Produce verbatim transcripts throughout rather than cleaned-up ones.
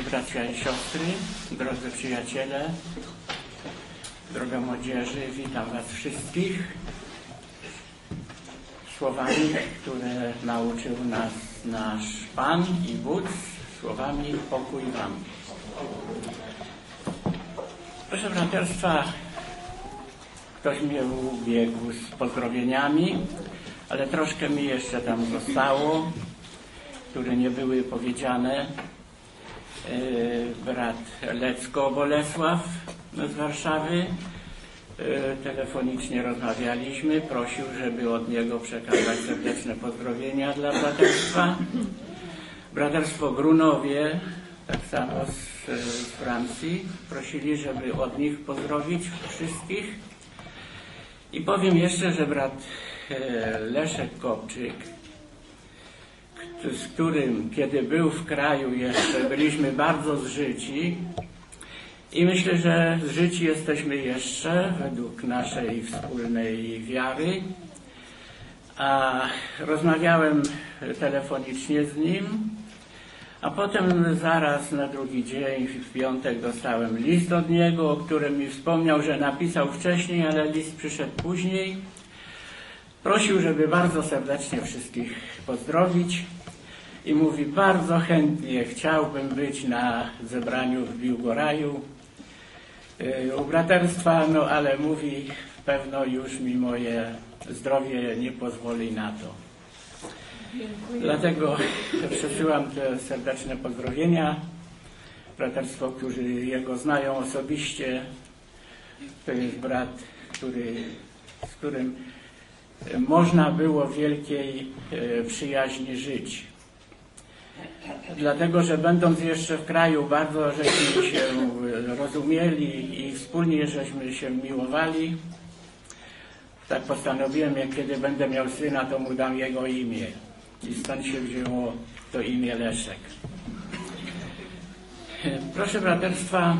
bracia i siostry, drodzy przyjaciele, droga młodzieży, witam Was wszystkich słowami, które nauczył nas nasz Pan i Wódz, słowami pokój Wam. Proszę braterstwa, ktoś mnie ubiegł z pozdrowieniami, ale troszkę mi jeszcze tam zostało, które nie były powiedziane. Brat Lecko Bolesław z Warszawy, telefonicznie rozmawialiśmy, prosił, żeby od niego przekazać serdeczne pozdrowienia dla braterstwa. Braterstwo Grunowie, tak samo z, z Francji, prosili, żeby od nich pozdrowić wszystkich. I powiem jeszcze, że brat Leszek Kopczyk, z którym, kiedy był w kraju jeszcze, byliśmy bardzo zżyci i myślę, że zżyci jesteśmy jeszcze według naszej wspólnej wiary. A rozmawiałem telefonicznie z nim, a potem zaraz na drugi dzień, w piątek, dostałem list od niego, o którym mi wspomniał, że napisał wcześniej, ale list przyszedł później. Prosił, żeby bardzo serdecznie wszystkich pozdrowić i mówi, bardzo chętnie chciałbym być na zebraniu w Biłgoraju u braterstwa, no ale mówi, pewno już mi moje zdrowie nie pozwoli na to. Dziękuję. Dlatego przesyłam te serdeczne pozdrowienia. Braterstwo, którzy jego znają osobiście, to jest brat, który, z którym można było w wielkiej przyjaźni żyć. Dlatego, że będąc jeszcze w kraju, bardzo żeśmy się rozumieli i wspólnie żeśmy się miłowali. Tak postanowiłem, jak kiedy będę miał syna, to mu dam jego imię. I stąd się wzięło to imię Leszek. Proszę braterstwa,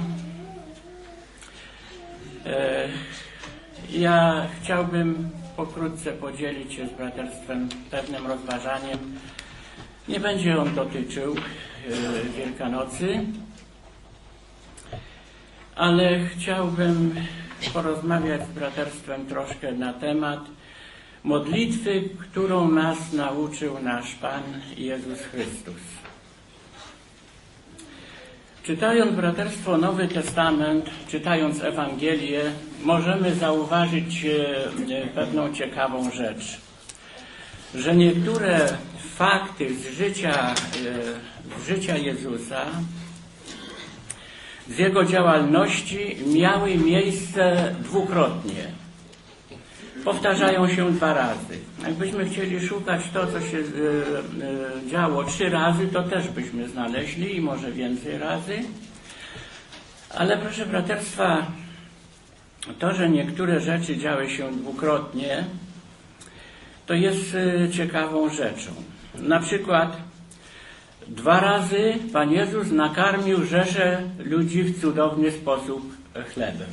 ja chciałbym pokrótce podzielić się z braterstwem pewnym rozważaniem. Nie będzie on dotyczył Wielkanocy, ale chciałbym porozmawiać z braterstwem troszkę na temat modlitwy, którą nas nauczył nasz Pan Jezus Chrystus. Czytając braterstwo Nowy Testament, czytając Ewangelię, możemy zauważyć pewną ciekawą rzecz, że niektóre fakty z życia, z życia Jezusa, z Jego działalności miały miejsce dwukrotnie. Powtarzają się dwa razy. Jakbyśmy chcieli szukać to, co się działo trzy razy, to też byśmy znaleźli i może więcej razy. Ale proszę braterstwa, to, że niektóre rzeczy działy się dwukrotnie, to jest ciekawą rzeczą. Na przykład dwa razy Pan Jezus nakarmił rzeszę ludzi w cudowny sposób chlebem.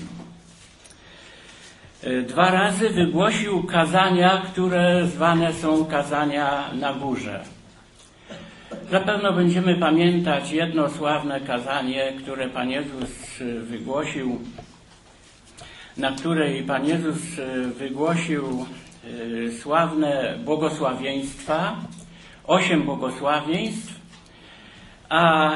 Dwa razy wygłosił kazania, które zwane są kazania na górze. Zapewne będziemy pamiętać jedno sławne kazanie, które Pan Jezus wygłosił, na której Pan Jezus wygłosił sławne błogosławieństwa, osiem błogosławieństw, a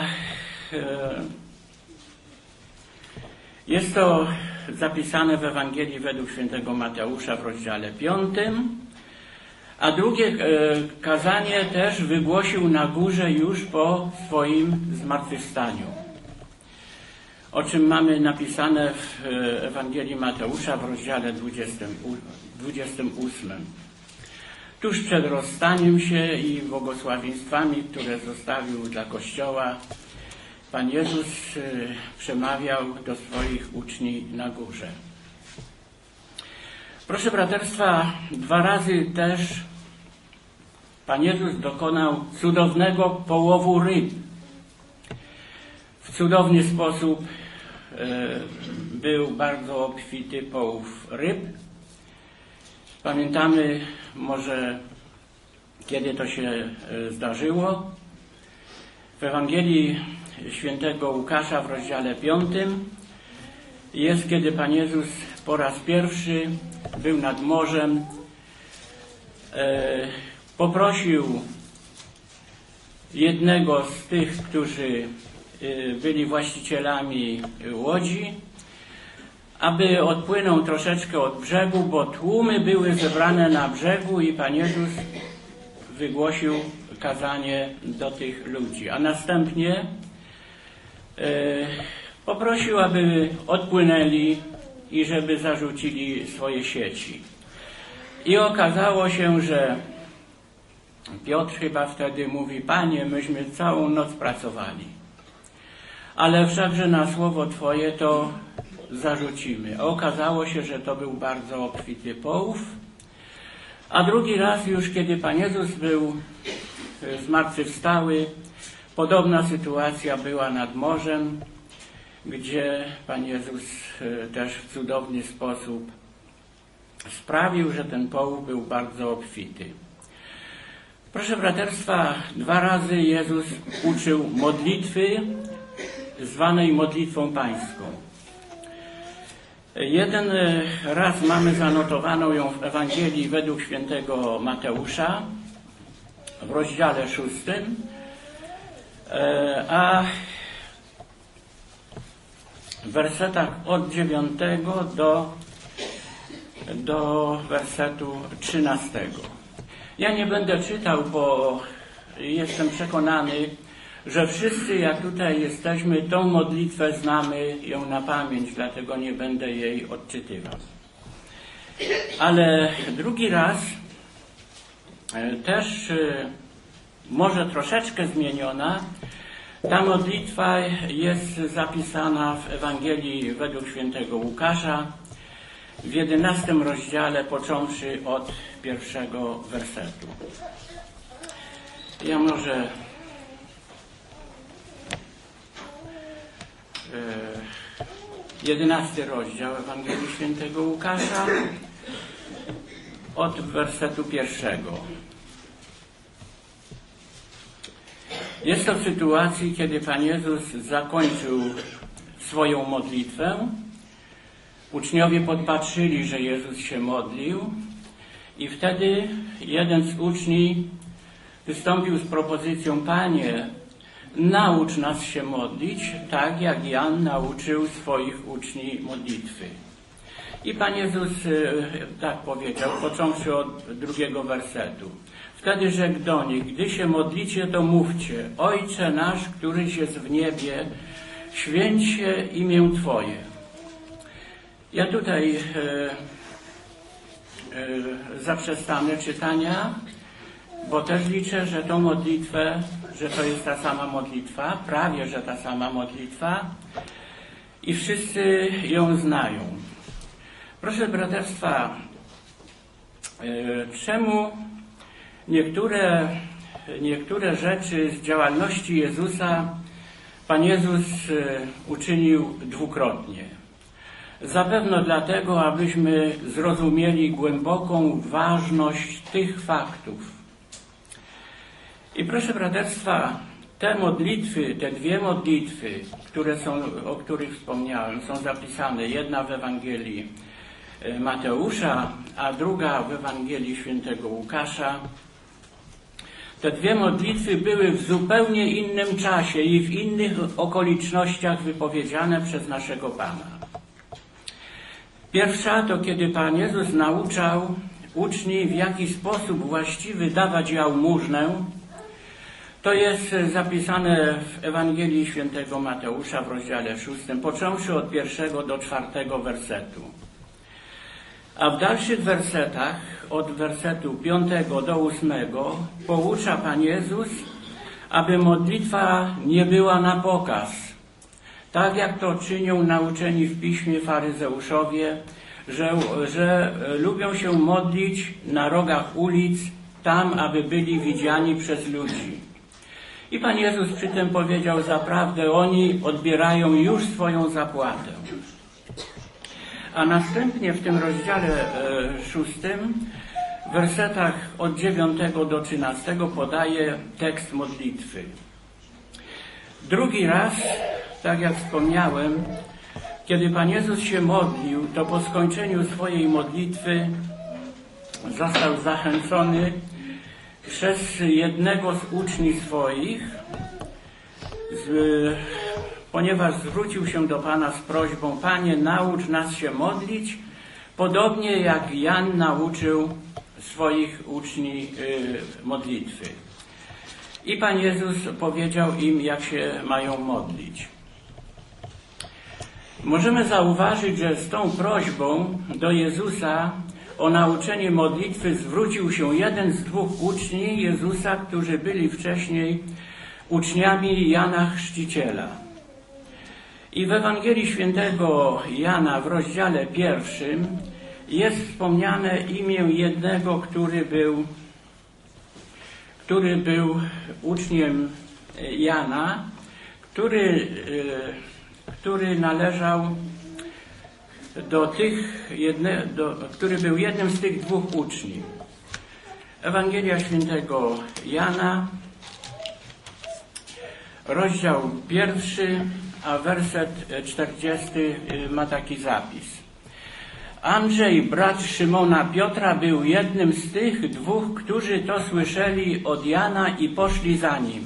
jest to zapisane w Ewangelii według świętego Mateusza w rozdziale piątym, a drugie kazanie też wygłosił na górze już po swoim zmartwychwstaniu, o czym mamy napisane w Ewangelii Mateusza w rozdziale dwudziestym ósmym. Tuż przed rozstaniem się i błogosławieństwami, które zostawił dla Kościoła, Pan Jezus przemawiał do swoich uczniów na górze. Proszę braterstwa, dwa razy też Pan Jezus dokonał cudownego połowu ryb. W cudowny sposób był bardzo obfity połów ryb. Pamiętamy może, kiedy to się zdarzyło. W Ewangelii świętego Łukasza w rozdziale piątym jest, kiedy Pan Jezus po raz pierwszy był nad morzem, e, poprosił jednego z tych, którzy e, byli właścicielami łodzi, aby odpłynął troszeczkę od brzegu, bo tłumy były zebrane na brzegu i Pan Jezus wygłosił kazanie do tych ludzi, a następnie e, poprosił, aby odpłynęli i żeby zarzucili swoje sieci. I okazało się, że Piotr chyba wtedy mówi: Panie, myśmy całą noc pracowali, ale wszakże na słowo Twoje to zarzucimy. A okazało się, że to był bardzo obfity połów. A drugi raz już, kiedy Pan Jezus był zmartwychwstały, podobna sytuacja była nad morzem, gdzie Pan Jezus też w cudowny sposób sprawił, że ten połów był bardzo obfity. Proszę braterstwa, dwa razy Jezus uczył modlitwy zwanej modlitwą pańską. Jeden raz mamy zanotowaną ją w Ewangelii według świętego Mateusza w rozdziale szóstym, a w wersetach od dziewiątego do, do wersetu trzynastego. Ja nie będę czytał, bo jestem przekonany, że wszyscy, jak tutaj jesteśmy, tą modlitwę znamy ją na pamięć, dlatego nie będę jej odczytywał. Ale drugi raz też może troszeczkę zmieniona. Ta modlitwa jest zapisana w Ewangelii według świętego Łukasza w jedenastym rozdziale, począwszy od pierwszego wersetu. Ja może jedenasty rozdział Ewangelii świętego Łukasza od wersetu pierwszego. Jest to w sytuacji, kiedy Pan Jezus zakończył swoją modlitwę. Uczniowie podpatrzyli, że Jezus się modlił i wtedy jeden z uczniów wystąpił z propozycją: Panie, naucz nas się modlić, tak jak Jan nauczył swoich uczniów modlitwy. I Pan Jezus tak powiedział, począwszy od drugiego wersetu. Wtedy rzekł do nich: gdy się modlicie, to mówcie: Ojcze nasz, któryś jest w niebie, święć się imię Twoje. Ja tutaj e, e, zaprzestanę czytania, bo też liczę, że tą modlitwę, że to jest ta sama modlitwa, prawie że ta sama modlitwa i wszyscy ją znają. Proszę braterstwa, e, czemu niektóre, niektóre rzeczy z działalności Jezusa Pan Jezus e, uczynił dwukrotnie? Zapewne dlatego, abyśmy zrozumieli głęboką ważność tych faktów. I proszę braterstwa, te modlitwy, te dwie modlitwy, które są, o których wspomniałem, są zapisane, jedna w Ewangelii Mateusza, a druga w Ewangelii świętego Łukasza. Te dwie modlitwy były w zupełnie innym czasie i w innych okolicznościach wypowiedziane przez naszego Pana. Pierwsza to kiedy Pan Jezus nauczał uczniów, w jaki sposób właściwy dawać jałmużnę. To jest zapisane w Ewangelii świętego Mateusza w rozdziale szóstym, począwszy od pierwszego do czwartego wersetu. A w dalszych wersetach, od wersetu piątego do ósmego, poucza Pan Jezus, aby modlitwa nie była na pokaz, tak jak to czynią nauczeni w Piśmie faryzeuszowie, że, że lubią się modlić na rogach ulic, tam, aby byli widziani przez ludzi. I Pan Jezus przy tym powiedział: zaprawdę oni odbierają już swoją zapłatę. A następnie w tym rozdziale e, szóstym, w wersetach od dziewiątego do trzynastego podaje tekst modlitwy. Drugi raz, tak jak wspomniałem, kiedy Pan Jezus się modlił, to po skończeniu swojej modlitwy został zachęcony przez jednego z uczniów swoich, z, ponieważ zwrócił się do Pana z prośbą: Panie, naucz nas się modlić, podobnie jak Jan nauczył swoich uczniów y, modlitwy. I Pan Jezus powiedział im, jak się mają modlić. Możemy zauważyć, że z tą prośbą do Jezusa o nauczenie modlitwy zwrócił się jeden z dwóch uczniów Jezusa, którzy byli wcześniej uczniami Jana Chrzciciela. I w Ewangelii Świętego Jana w rozdziale pierwszym jest wspomniane imię jednego, który był, który był uczniem Jana, który, który należał do tych, jedne, do, który był jednym z tych dwóch uczniów. Ewangelia Świętego Jana, rozdział pierwszy, a werset czterdziesty ma taki zapis. Andrzej, brat Szymona Piotra, był jednym z tych dwóch, którzy to słyszeli od Jana i poszli za nim.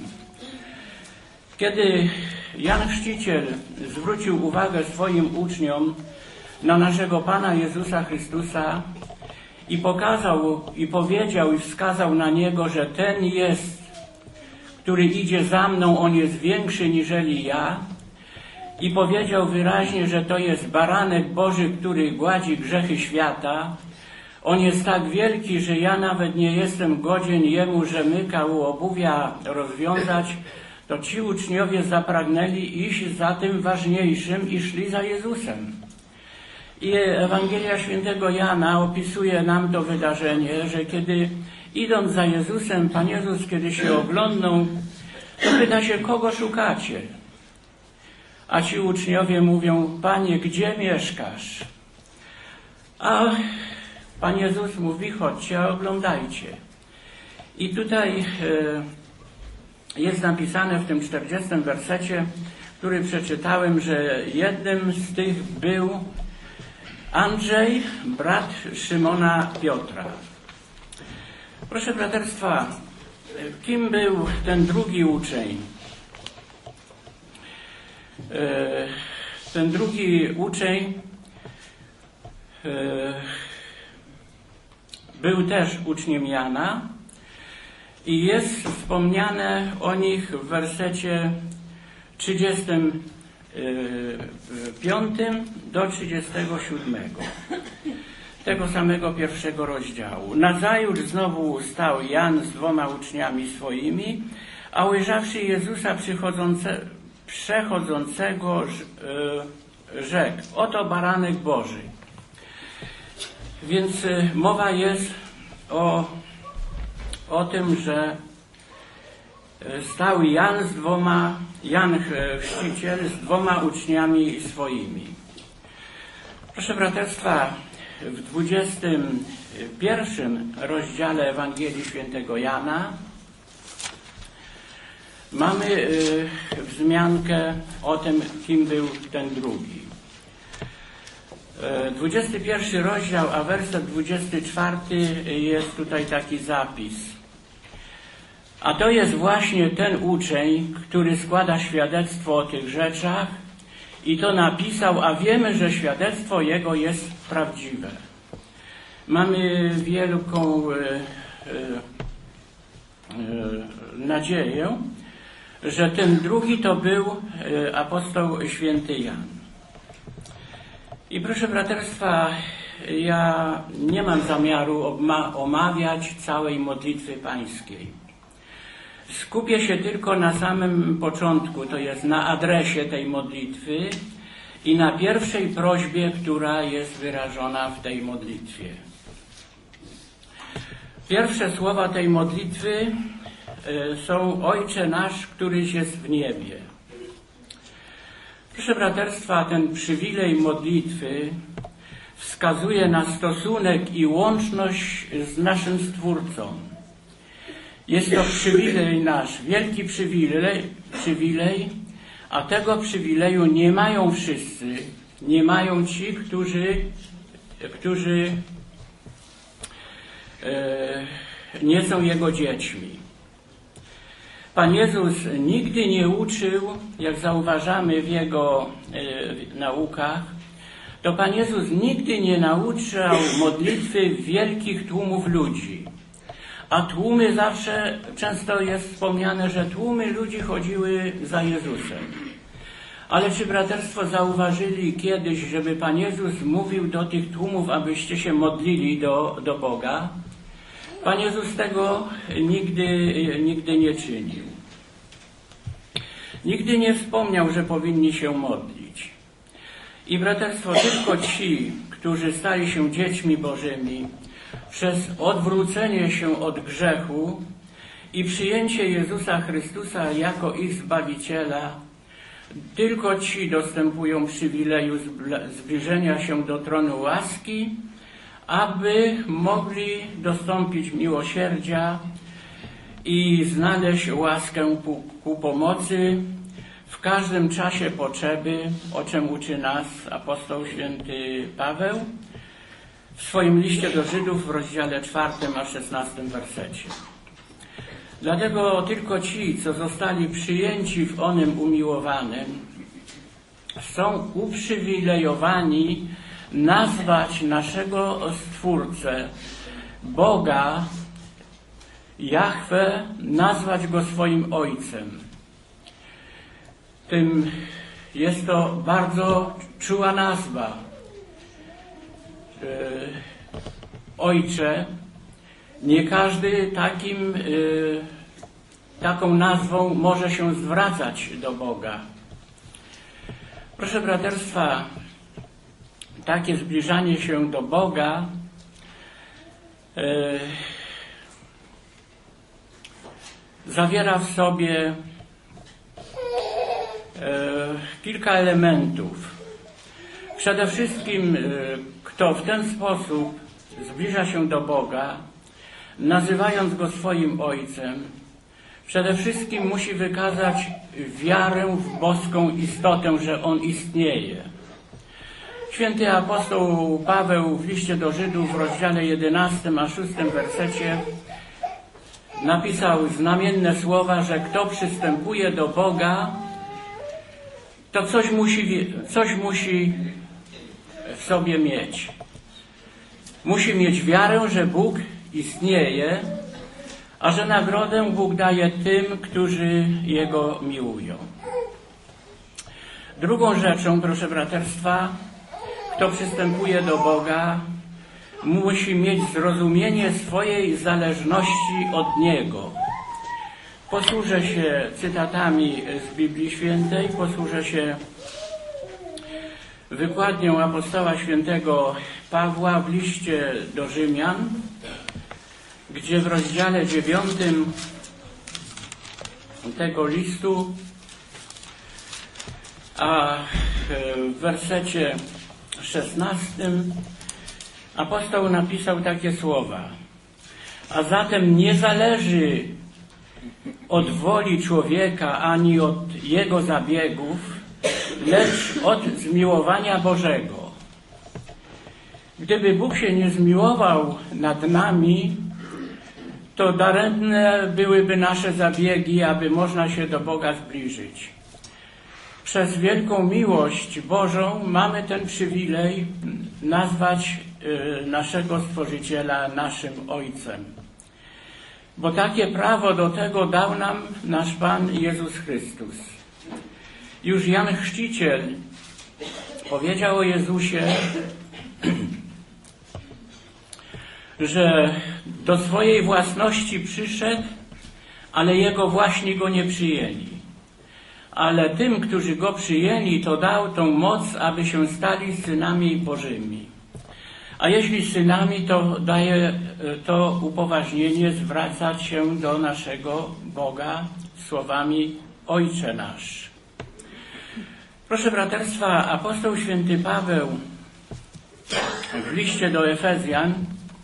Kiedy Jan Chrzciciel zwrócił uwagę swoim uczniom na naszego Pana Jezusa Chrystusa i pokazał, i powiedział, i wskazał na Niego, że ten jest, który idzie za mną, on jest większy niżeli ja, i powiedział wyraźnie, że to jest baranek Boży, który gładzi grzechy świata. On jest tak wielki, że ja nawet nie jestem godzien Jemu rzemyka u obuwia rozwiązać. To ci uczniowie zapragnęli iść za tym ważniejszym i szli za Jezusem. I Ewangelia Świętego Jana opisuje nam to wydarzenie, że kiedy idąc za Jezusem, Pan Jezus, kiedy się oglądnął, to pyta się, kogo szukacie? A ci uczniowie mówią, Panie, gdzie mieszkasz? A Pan Jezus mówi, chodźcie, oglądajcie. I tutaj e, jest napisane w tym czterdziestym wersecie, który przeczytałem, że jednym z tych był Andrzej, brat Szymona Piotra. Proszę braterstwa, kim był ten drugi uczeń? Ten drugi uczeń był też uczniem Jana i jest wspomniane o nich w wersecie trzydziestym piątym do trzydziestego siódmego tego samego pierwszego rozdziału. Nazajutrz znowu stał Jan z dwoma uczniami swoimi, a ujrzawszy Jezusa przychodzące, przechodzącego, rzekł, oto baranek Boży. Więc mowa jest o, o tym, że stał Jan z dwoma, Jan Chrzciciel z dwoma uczniami swoimi. Proszę braterstwa, w dwudziestym pierwszym rozdziale Ewangelii Świętego Jana mamy y, wzmiankę o tym, kim był ten drugi. dwudziesty pierwszy rozdział, a werset dwudziesty czwarty jest tutaj taki zapis. A to jest właśnie ten uczeń, który składa świadectwo o tych rzeczach i to napisał, a wiemy, że świadectwo jego jest prawdziwe. Mamy wielką e, e, e, nadzieję, że ten drugi to był e, apostoł święty Jan. I proszę braterstwa, ja nie mam zamiaru omawiać całej modlitwy pańskiej. Skupię się tylko na samym początku, to jest na adresie tej modlitwy i na pierwszej prośbie, która jest wyrażona w tej modlitwie. Pierwsze słowa tej modlitwy są Ojcze nasz, któryś jest w niebie. Proszę braterstwa, ten przywilej modlitwy wskazuje na stosunek i łączność z naszym Stwórcą. Jest to przywilej nasz, wielki przywilej, przywilej A tego przywileju nie mają wszyscy, nie mają ci, którzy, którzy e, nie są Jego dziećmi. Pan Jezus nigdy nie uczył, jak zauważamy w Jego e, naukach, to Pan Jezus nigdy nie nauczał modlitwy wielkich tłumów ludzi. A tłumy zawsze, często jest wspomniane, że tłumy ludzi chodziły za Jezusem. Ale czy braterstwo zauważyli kiedyś, żeby Pan Jezus mówił do tych tłumów, abyście się modlili do, do Boga? Pan Jezus tego nigdy, nigdy nie czynił. Nigdy nie wspomniał, że powinni się modlić. I braterstwo, tylko ci, którzy stali się dziećmi Bożymi, przez odwrócenie się od grzechu i przyjęcie Jezusa Chrystusa jako ich Zbawiciela, tylko ci dostępują przywileju zbliżenia się do tronu łaski, aby mogli dostąpić miłosierdzia i znaleźć łaskę ku, ku pomocy w każdym czasie potrzeby, o czym uczy nas apostoł święty Paweł w swoim liście do Żydów w rozdziale czwartym a szesnastym wersecie. Dlatego tylko ci, co zostali przyjęci w onym umiłowanym, są uprzywilejowani nazwać naszego Stwórcę, Boga, Jahwe, nazwać Go swoim Ojcem. Tym jest to bardzo czuła nazwa. Ojcze, nie każdy takim, taką nazwą może się zwracać do Boga. Proszę braterstwa, takie zbliżanie się do Boga zawiera w sobie kilka elementów. Przede wszystkim, kto w ten sposób zbliża się do Boga, nazywając Go swoim Ojcem, przede wszystkim musi wykazać wiarę w boską istotę, że On istnieje. Święty apostoł Paweł w liście do Żydów w rozdziale jedenastym a szóstym wersecie napisał znamienne słowa, że kto przystępuje do Boga, to coś musi, coś musi w sobie mieć. Musi mieć wiarę, że Bóg istnieje, a że nagrodę Bóg daje tym, którzy Jego miłują. Drugą rzeczą, proszę braterstwa, kto przystępuje do Boga, musi mieć zrozumienie swojej zależności od Niego. Posłużę się cytatami z Biblii Świętej, posłużę się wykładnią apostoła świętego Pawła w liście do Rzymian, gdzie w rozdziale dziewiątym tego listu, a w wersecie szesnastym apostoł napisał takie słowa: a zatem nie zależy od woli człowieka ani od jego zabiegów, lecz od zmiłowania Bożego. Gdyby Bóg się nie zmiłował nad nami, to daremne byłyby nasze zabiegi, aby można się do Boga zbliżyć. Przez wielką miłość Bożą mamy ten przywilej nazwać naszego Stworzyciela naszym Ojcem. Bo takie prawo do tego dał nam nasz Pan Jezus Chrystus. Już Jan Chrzciciel powiedział o Jezusie, że do swojej własności przyszedł, ale Jego właśnie Go nie przyjęli. Ale tym, którzy Go przyjęli, to dał tą moc, aby się stali synami Bożymi. A jeśli synami, to daje to upoważnienie zwracać się do naszego Boga słowami Ojcze nasz. Proszę braterstwa, apostoł święty Paweł w liście do Efezjan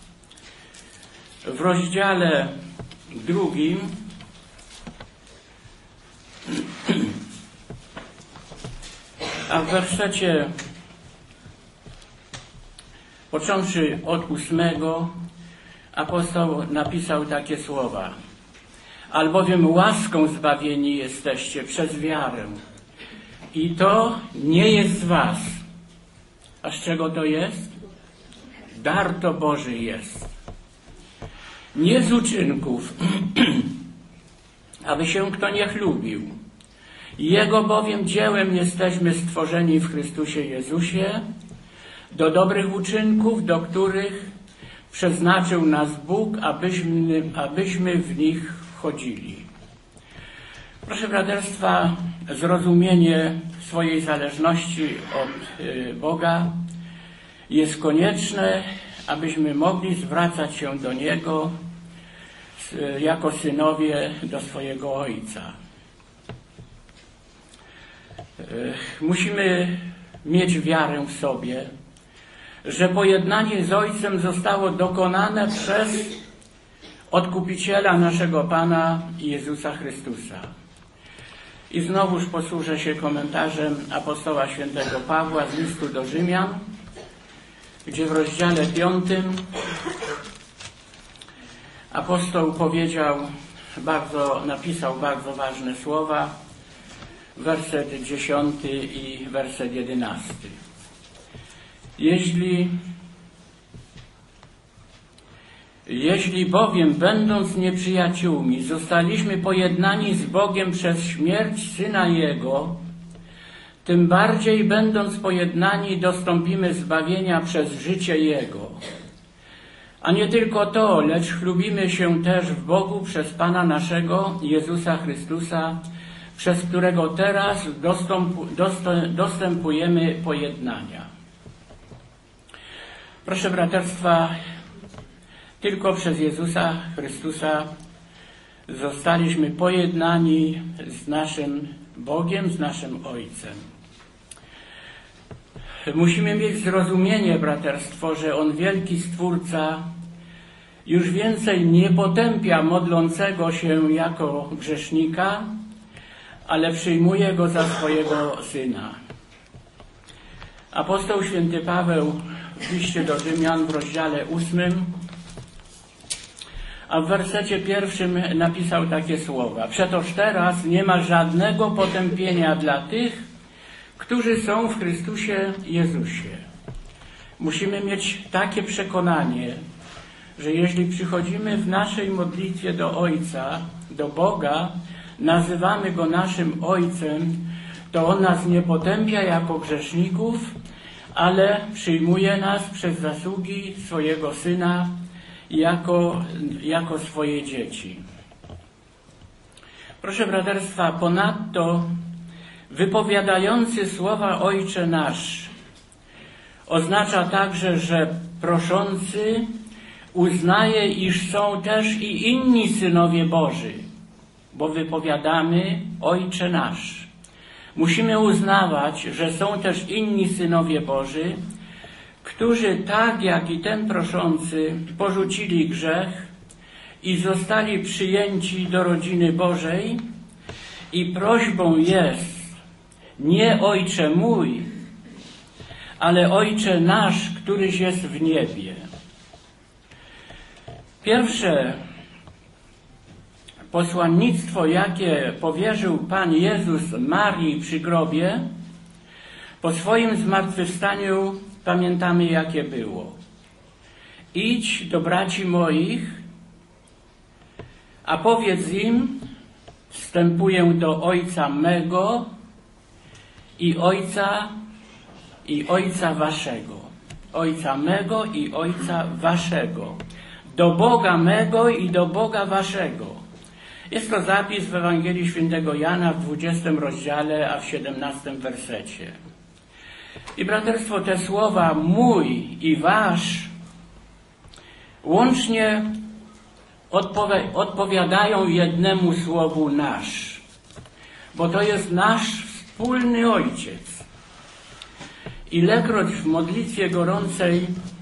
w rozdziale drugim A w wersecie, począwszy od ósmego, apostoł napisał takie słowa: albowiem łaską zbawieni jesteście przez wiarę. I to nie jest z was. A z czego to jest? Dar to Boży jest. Nie z uczynków, aby się kto nie chlubił. Jego bowiem dziełem jesteśmy stworzeni w Chrystusie Jezusie do dobrych uczynków, do których przeznaczył nas Bóg, abyśmy, abyśmy w nich chodzili. Proszę braterstwa, zrozumienie swojej zależności od Boga jest konieczne, abyśmy mogli zwracać się do Niego jako synowie do swojego Ojca. Musimy mieć wiarę w sobie, że pojednanie z Ojcem zostało dokonane przez Odkupiciela naszego Pana Jezusa Chrystusa. I znowuż posłużę się komentarzem apostoła świętego Pawła z listu do Rzymian, gdzie w rozdziale piątym apostoł powiedział bardzo, napisał bardzo ważne słowa, werset dziesiąty i werset jedenasty. Jeśli Jeśli bowiem, będąc nieprzyjaciółmi, zostaliśmy pojednani z Bogiem przez śmierć Syna Jego, tym bardziej, będąc pojednani, dostąpimy zbawienia przez życie Jego. A nie tylko to, lecz chlubimy się też w Bogu przez Pana naszego, Jezusa Chrystusa, przez którego teraz dostępu, dostępujemy pojednania. Proszę braterstwa, tylko przez Jezusa Chrystusa zostaliśmy pojednani z naszym Bogiem, z naszym Ojcem. Musimy mieć zrozumienie, braterstwo, że On, wielki Stwórca, już więcej nie potępia modlącego się jako grzesznika, ale przyjmuje go za swojego Syna. Apostoł święty Paweł w liście do Rzymian w rozdziale ósmym, a w wersecie pierwszym napisał takie słowa: przetoż teraz nie ma żadnego potępienia dla tych, którzy są w Chrystusie Jezusie. Musimy mieć takie przekonanie, że jeśli przychodzimy w naszej modlitwie do Ojca, do Boga, nazywamy Go naszym Ojcem, to On nas nie potępia jako grzeszników, ale przyjmuje nas przez zasługi swojego Syna jako, jako swoje dzieci. Proszę braterstwa, ponadto wypowiadający słowa Ojcze nasz oznacza także, że proszący uznaje, iż są też i inni synowie Boży, bo wypowiadamy Ojcze nasz. Musimy uznawać, że są też inni synowie Boży, którzy tak jak i ten proszący porzucili grzech i zostali przyjęci do rodziny Bożej, i prośbą jest nie Ojcze mój, ale Ojcze nasz, któryś jest w niebie. Pierwsze posłannictwo, jakie powierzył Pan Jezus Marii przy grobie, po swoim zmartwychwstaniu pamiętamy, jakie było. Idź do braci moich, a powiedz im: wstępuję do Ojca mego i Ojca i Ojca waszego. Ojca mego i Ojca waszego. Do Boga mego i do Boga waszego. Jest to zapis w Ewangelii Świętego Jana w dwudziestym rozdziale, a w siedemnastym wersecie. I braterstwo, te słowa mój i wasz łącznie odpowi- odpowiadają jednemu słowu nasz, bo to jest nasz wspólny Ojciec. Ilekroć w modlitwie gorącej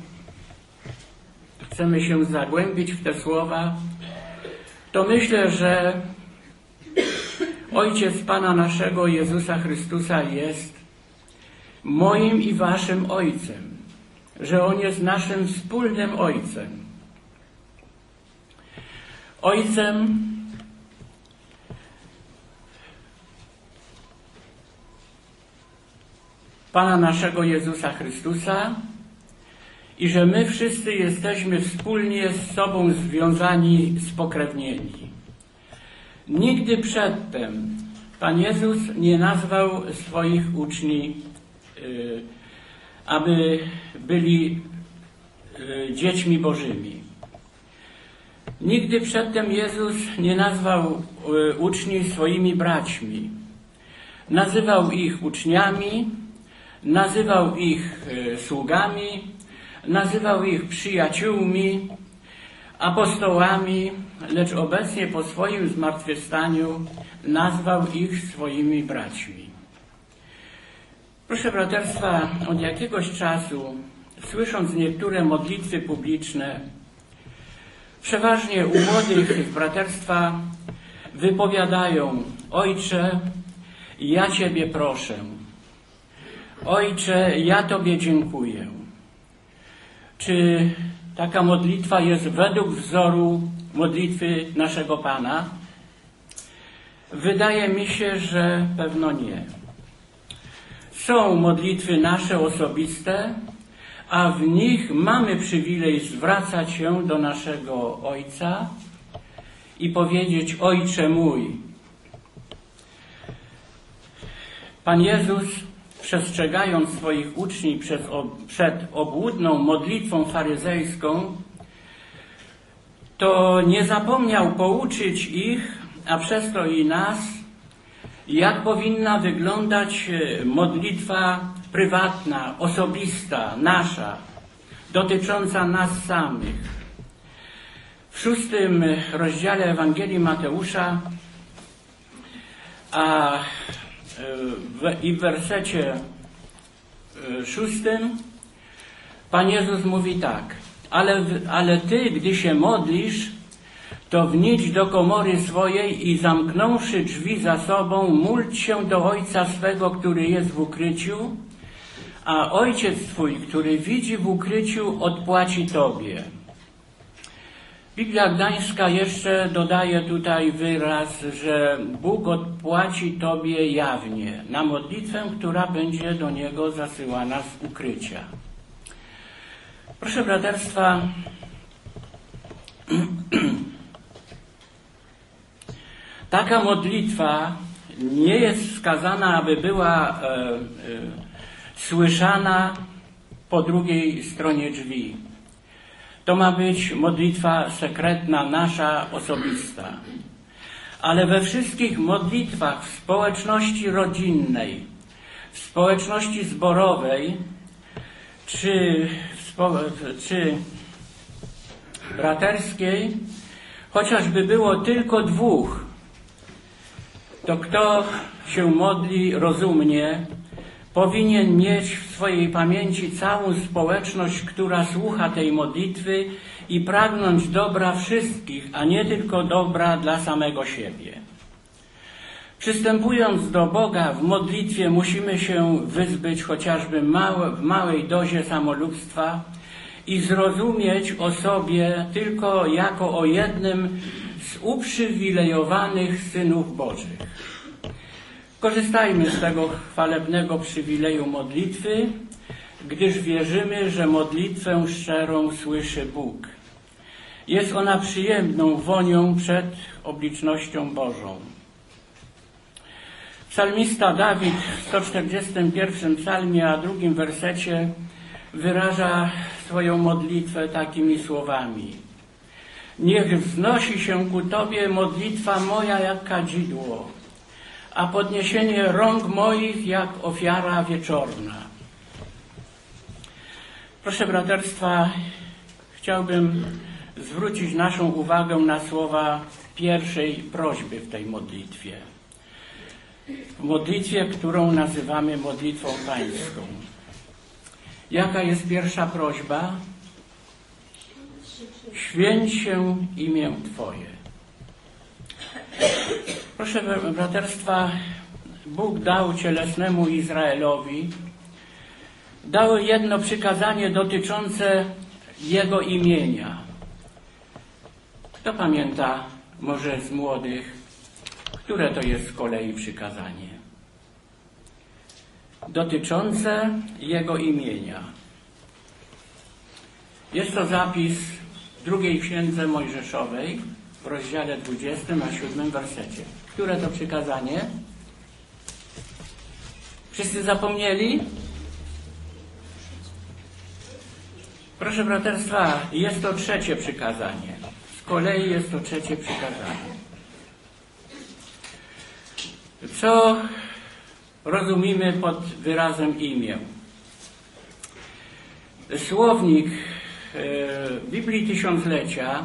chcemy się zagłębić w te słowa, to myślę, że Ojciec Pana naszego Jezusa Chrystusa jest moim i waszym Ojcem, że On jest naszym wspólnym Ojcem. Ojcem Pana naszego Jezusa Chrystusa i że my wszyscy jesteśmy wspólnie z sobą związani, spokrewnieni. Nigdy przedtem Pan Jezus nie nazwał swoich uczniów, y, aby byli y, dziećmi Bożymi. Nigdy przedtem Jezus nie nazwał y, uczniów swoimi braćmi. Nazywał ich uczniami, nazywał ich y, sługami, nazywał ich przyjaciółmi, apostołami, lecz obecnie po swoim zmartwychwstaniu nazwał ich swoimi braćmi. Proszę braterstwa, od jakiegoś czasu, słysząc niektóre modlitwy publiczne, przeważnie u młodych braterstwa wypowiadają: Ojcze, ja Ciebie proszę. Ojcze, ja Tobie dziękuję. Czy taka modlitwa jest według wzoru modlitwy naszego Pana? Wydaje mi się, że pewno nie. Są modlitwy nasze osobiste, a w nich mamy przywilej zwracać się do naszego Ojca i powiedzieć: Ojcze mój. Pan Jezus, przestrzegając swoich uczniów przed, przed obłudną modlitwą faryzejską, to nie zapomniał pouczyć ich, a przez to i nas, jak powinna wyglądać modlitwa prywatna, osobista, nasza, dotycząca nas samych. W szóstym rozdziale Ewangelii Mateusza a w, i w wersecie szóstym Pan Jezus mówi tak: ale, ale ty, gdy się modlisz, to wnijdź do komory swojej i zamknąwszy drzwi za sobą, módl się do Ojca swego, który jest w ukryciu, a Ojciec twój, który widzi w ukryciu, odpłaci tobie. Biblia Gdańska jeszcze dodaje tutaj wyraz, że Bóg odpłaci tobie jawnie na modlitwę, która będzie do Niego zasyłana z ukrycia. Proszę braterstwa, taka modlitwa nie jest wskazana, aby była e, e, słyszana po drugiej stronie drzwi. To ma być modlitwa sekretna, nasza, osobista. Ale we wszystkich modlitwach w społeczności rodzinnej, w społeczności zborowej, czy, w spo, czy braterskiej, chociażby było tylko dwóch, to kto się modli rozumnie, powinien mieć w swojej pamięci całą społeczność, która słucha tej modlitwy i pragnąć dobra wszystkich, a nie tylko dobra dla samego siebie. Przystępując do Boga w modlitwie, musimy się wyzbyć chociażby małe, w małej dozie samolubstwa i zrozumieć o sobie tylko jako o jednym z uprzywilejowanych synów Bożych. Korzystajmy z tego chwalebnego przywileju modlitwy, gdyż wierzymy, że modlitwę szczerą słyszy Bóg. Jest ona przyjemną wonią przed oblicznością Bożą. Psalmista Dawid w sto czterdziestym pierwszym psalmie, a drugim wersecie wyraża swoją modlitwę takimi słowami: niech wznosi się ku Tobie modlitwa moja jak kadzidło, a podniesienie rąk moich jak ofiara wieczorna. Proszę braterstwa, chciałbym zwrócić naszą uwagę na słowa pierwszej prośby w tej modlitwie. W modlitwie, którą nazywamy modlitwą pańską. Jaka jest pierwsza prośba? Święć się imię Twoje. Proszę braterstwa, Bóg dał cielesnemu Izraelowi dał jedno przykazanie dotyczące Jego imienia. Kto pamięta może z młodych, które to jest z kolei przykazanie? Dotyczące Jego imienia. Jest to zapis w drugiej księdze Mojżeszowej w rozdziale dwudziestym, a siódmym wersecie. Które to przykazanie? Wszyscy zapomnieli? Proszę braterstwa, jest to trzecie przykazanie. Z kolei jest to trzecie przykazanie. Co rozumiemy pod wyrazem imię? Słownik Biblii Tysiąclecia,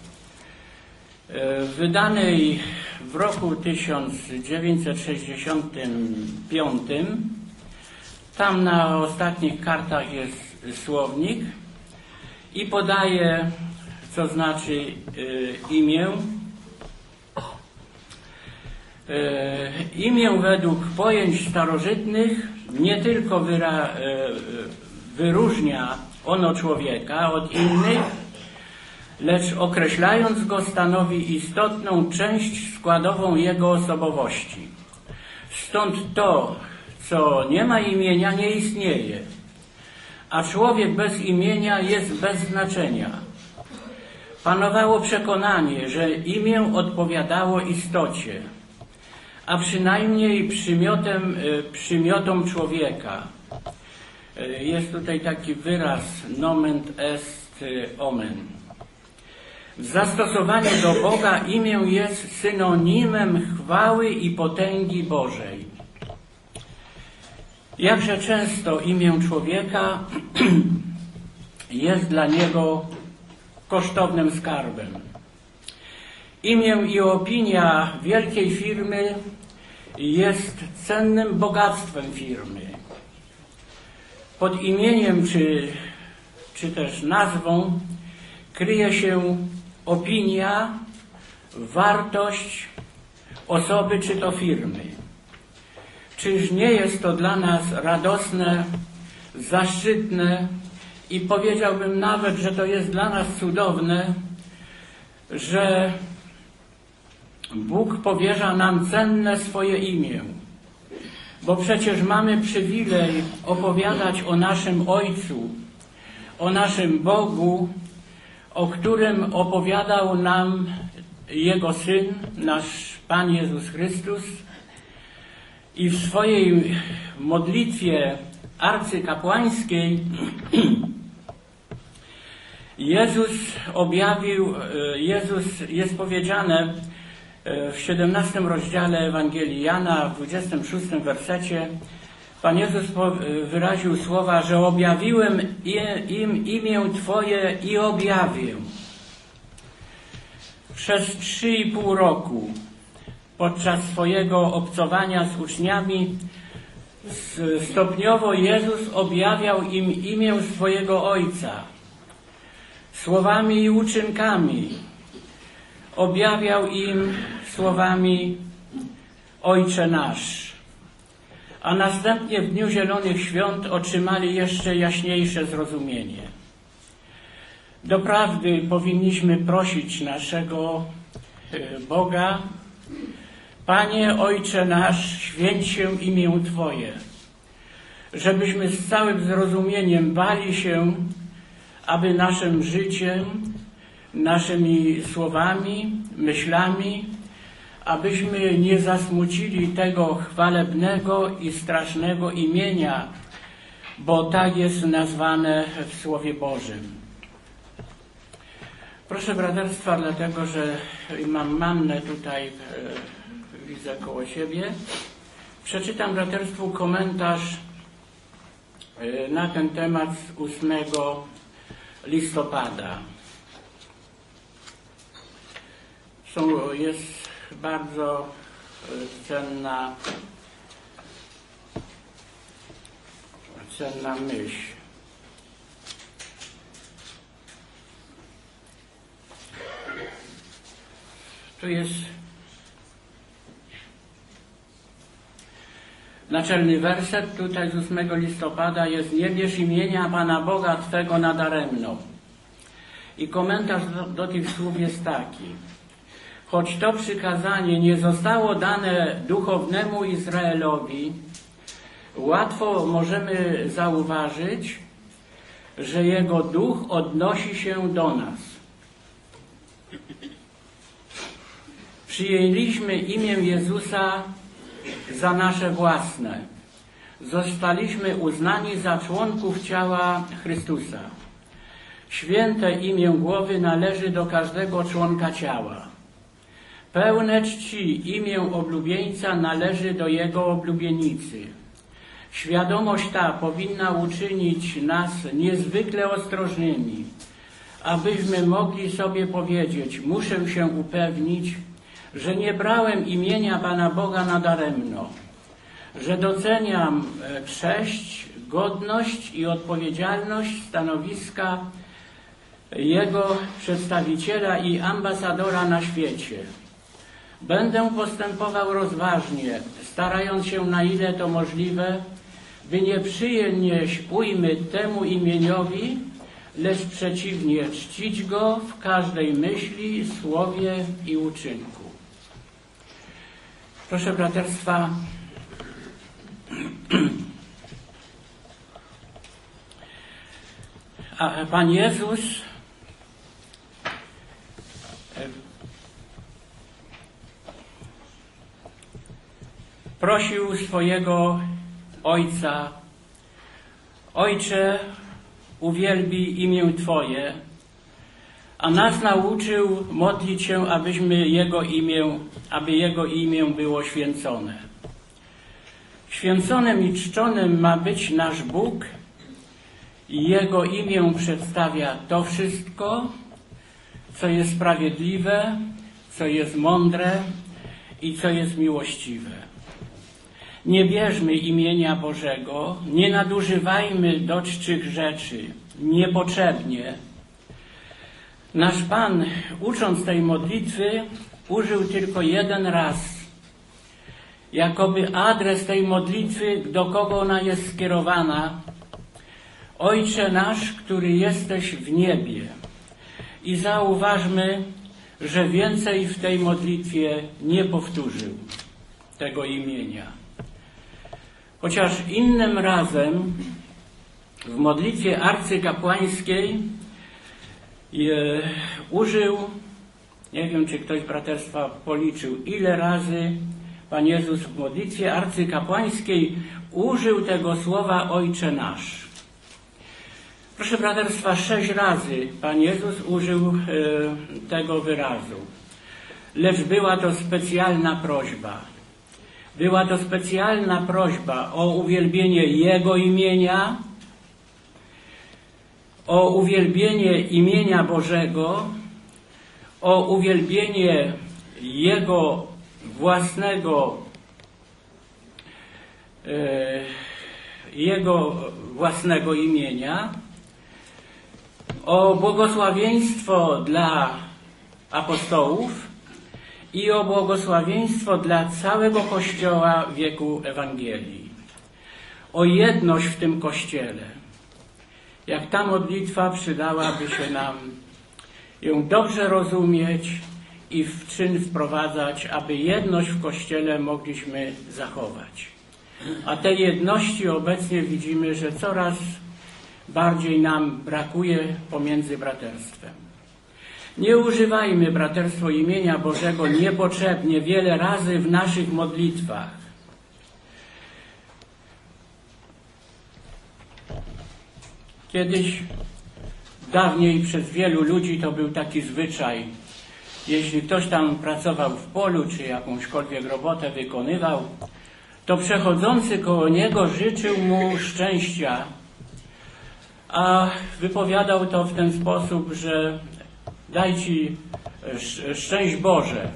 wydanej w roku tysiąc dziewięćset sześćdziesiątym piątym, tam na ostatnich kartach jest słownik i podaje, co znaczy imię. Imię według pojęć starożytnych nie tylko wyra, wyróżnia ono człowieka od innych, lecz określając go stanowi istotną część składową jego osobowości. Stąd to, co nie ma imienia, nie istnieje, a człowiek bez imienia jest bez znaczenia. Panowało przekonanie, że imię odpowiadało istocie, a przynajmniej przymiotem, przymiotom człowieka. Jest tutaj taki wyraz nomen est omen. W zastosowaniu do Boga imię jest synonimem chwały i potęgi Bożej. Jakże często imię człowieka jest dla niego kosztownym skarbem. Imię i opinia wielkiej firmy jest cennym bogactwem firmy. Pod imieniem czy, czy też nazwą kryje się opinia, wartość osoby czy to firmy. Czyż nie jest to dla nas radosne, zaszczytne i powiedziałbym nawet, że to jest dla nas cudowne, że Bóg powierza nam cenne swoje imię, bo przecież mamy przywilej opowiadać o naszym Ojcu, o naszym Bogu, o którym opowiadał nam Jego Syn, nasz Pan Jezus Chrystus, i w swojej modlitwie arcykapłańskiej Jezus objawił, Jezus jest powiedziane w siedemnastym rozdziale Ewangelii Jana, w dwudziestym szóstym wersecie, Pan Jezus wyraził słowa, że objawiłem im imię Twoje i objawię. Przez trzy i pół roku podczas swojego obcowania z uczniami stopniowo Jezus objawiał im imię swojego Ojca. Słowami i uczynkami objawiał im słowami Ojcze nasz. A następnie w Dniu Zielonych Świąt otrzymali jeszcze jaśniejsze zrozumienie. Doprawdy powinniśmy prosić naszego Boga: Panie Ojcze nasz, święć się imię Twoje, żebyśmy z całym zrozumieniem bali się, aby naszym życiem, naszymi słowami, myślami, abyśmy nie zasmucili tego chwalebnego i strasznego imienia, bo tak jest nazwane w Słowie Bożym. Proszę braterstwa, dlatego że mam mannę tutaj, e, widzę koło siebie, przeczytam braterstwu komentarz e, na ten temat z ósmego listopada. Są, jest bardzo cenna, cenna myśl. Tu jest Naczelny werset tutaj z ósmego listopada jest: nie bierz imienia Pana Boga Twego nadaremno. I komentarz do, do tych słów jest taki: choć to przykazanie nie zostało dane duchownemu Izraelowi, łatwo możemy zauważyć, że jego duch odnosi się do nas. Przyjęliśmy imię Jezusa za nasze własne. Zostaliśmy uznani za członków ciała Chrystusa. Święte imię głowy należy do każdego członka ciała. Pełne czci imię oblubieńca należy do jego oblubienicy. Świadomość ta powinna uczynić nas niezwykle ostrożnymi, abyśmy mogli sobie powiedzieć: muszę się upewnić, że nie brałem imienia Pana Boga nadaremno, że doceniam cześć, godność i odpowiedzialność stanowiska Jego przedstawiciela i ambasadora na świecie. Będę postępował rozważnie, starając się, na ile to możliwe, by nie przynieść ujmy temu imieniowi, lecz przeciwnie, czcić go w każdej myśli, słowie i uczynku. Proszę braterstwa, a Pan Jezus prosił swojego Ojca: Ojcze, uwielbij imię Twoje, a nas nauczył modlić się, abyśmy Jego imię, aby Jego imię było święcone. Święconym i czczonym ma być nasz Bóg i Jego imię przedstawia to wszystko, co jest sprawiedliwe, co jest mądre i co jest miłościwe. Nie bierzmy imienia Bożego, nie nadużywajmy do czczych rzeczy niepotrzebnie. Nasz Pan, ucząc tej modlitwy, użył tylko jeden raz, jakoby adres tej modlitwy, do kogo ona jest skierowana: Ojcze nasz, który jesteś w niebie. I zauważmy, że więcej w tej modlitwie nie powtórzył tego imienia. Chociaż innym razem w modlitwie arcykapłańskiej je użył, nie wiem, czy ktoś z braterstwa policzył, ile razy Pan Jezus w modlitwie arcykapłańskiej użył tego słowa Ojcze nasz. Proszę braterstwa, sześć razy Pan Jezus użył e, tego wyrazu. Lecz była to specjalna prośba. Była to specjalna prośba o uwielbienie Jego imienia, o uwielbienie imienia Bożego, o uwielbienie Jego własnego, e, Jego własnego imienia, o błogosławieństwo dla apostołów i o błogosławieństwo dla całego Kościoła wieku Ewangelii. O jedność w tym Kościele. Jak ta modlitwa przydałaby się nam ją dobrze rozumieć i w czyn wprowadzać, aby jedność w Kościele mogliśmy zachować. A tej jedności obecnie widzimy, że coraz bardziej nam brakuje pomiędzy braterstwem. Nie używajmy, braterstwo, imienia Bożego niepotrzebnie wiele razy w naszych modlitwach. Kiedyś, dawniej, przez wielu ludzi to był taki zwyczaj. Jeśli ktoś tam pracował w polu, czy jakąśkolwiek robotę wykonywał, to przechodzący koło niego życzył mu szczęścia, a wypowiadał to w ten sposób, że daj ci szczęść Boże.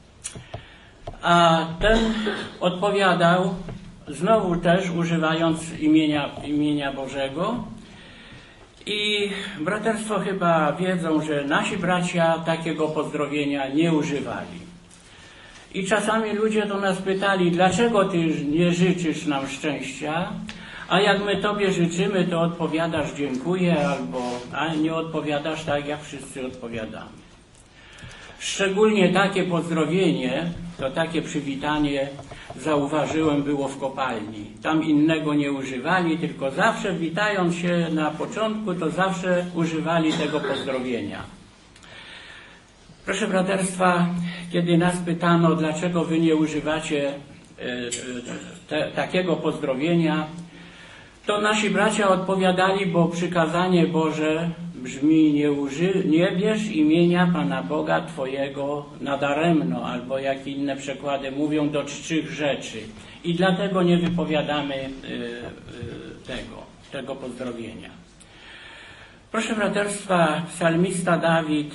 A ten odpowiadał, znowu też używając imienia, imienia Bożego. I braterstwo chyba wiedzą, że nasi bracia takiego pozdrowienia nie używali. I czasami ludzie do nas pytali, dlaczego Ty nie życzysz nam szczęścia, a jak my Tobie życzymy, to odpowiadasz dziękuję, albo a nie odpowiadasz tak, jak wszyscy odpowiadamy. Szczególnie takie pozdrowienie, to takie przywitanie, zauważyłem, było w kopalni. Tam innego nie używali, tylko zawsze witając się na początku, to zawsze używali tego pozdrowienia. Proszę braterstwa, kiedy nas pytano, dlaczego wy nie używacie te, takiego pozdrowienia, to nasi bracia odpowiadali, bo przykazanie Boże brzmi: nie, uży, nie bierz imienia Pana Boga Twojego nadaremno, albo jak inne przekłady mówią, do czczych rzeczy. I dlatego nie wypowiadamy y, y, tego, tego pozdrowienia. Proszę braterstwa, psalmista Dawid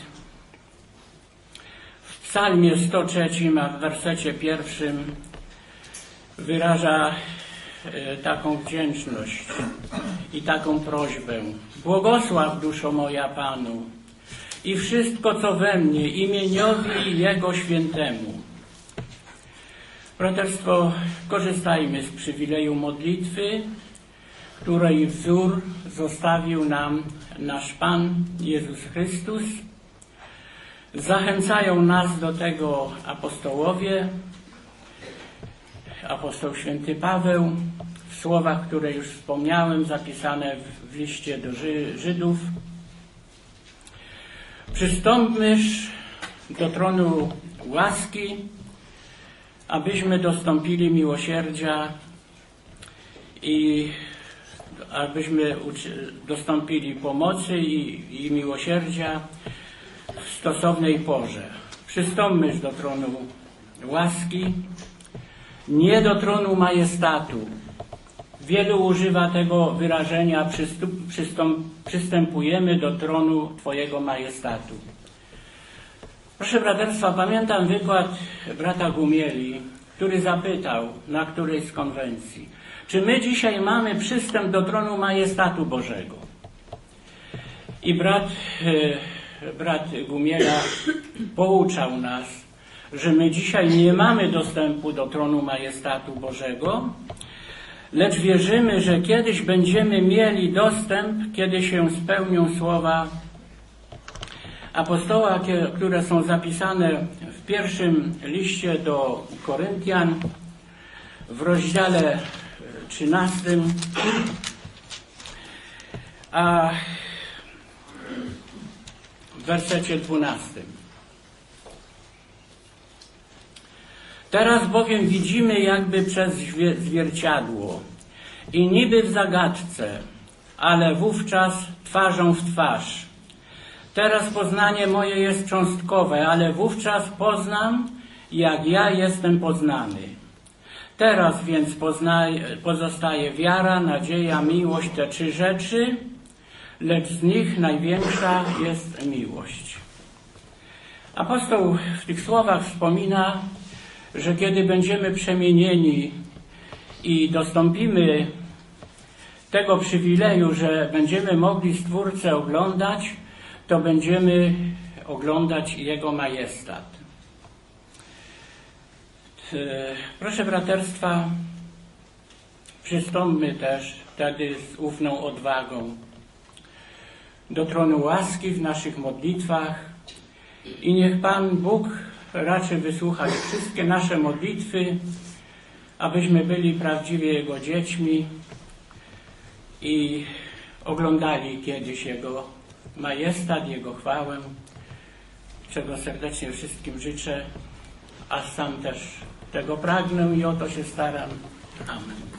w psalmie sto trzecim, a w wersecie pierwszym wyraża taką wdzięczność i taką prośbę. Błogosław, duszo moja, Panu i wszystko, co we mnie, imieniowi Jego świętemu. Braterstwo, korzystajmy z przywileju modlitwy, której wzór zostawił nam nasz Pan Jezus Chrystus. Zachęcają nas do tego apostołowie, apostoł święty Paweł, w słowach, które już wspomniałem, zapisane w, w liście do Ży, Żydów. Przystąpmyż do tronu łaski, abyśmy dostąpili miłosierdzia i abyśmy dostąpili pomocy i, i miłosierdzia w stosownej porze. Przystąpmyż do tronu łaski, nie do tronu majestatu. Wielu używa tego wyrażenia: przystępujemy do tronu Twojego majestatu. Proszę braterstwa, pamiętam wykład brata Gumieli, który zapytał na którejś z konwencji, czy my dzisiaj mamy przystęp do tronu majestatu Bożego. I brat, brat Gumiela pouczał nas, że my dzisiaj nie mamy dostępu do tronu majestatu Bożego, lecz wierzymy, że kiedyś będziemy mieli dostęp, kiedy się spełnią słowa apostoła, które są zapisane w pierwszym liście do Koryntian w rozdziale trzynastym, a w wersecie dwunastym. Teraz bowiem widzimy jakby przez zwierciadło i niby w zagadce, ale wówczas twarzą w twarz. Teraz poznanie moje jest cząstkowe, ale wówczas poznam, jak ja jestem poznany. Teraz więc poznaje, pozostaje wiara, nadzieja, miłość, te trzy rzeczy, lecz z nich największa jest miłość. Apostoł w tych słowach wspomina, że kiedy będziemy przemienieni i dostąpimy tego przywileju, że będziemy mogli Stwórcę oglądać, to będziemy oglądać Jego majestat. Proszę braterstwa, przystąpmy też wtedy z ufną odwagą do tronu łaski w naszych modlitwach i niech Pan Bóg raczy wysłuchać wszystkie nasze modlitwy, abyśmy byli prawdziwie Jego dziećmi i oglądali kiedyś Jego majestat, Jego chwałę, czego serdecznie wszystkim życzę, a sam też tego pragnę i o to się staram. Amen.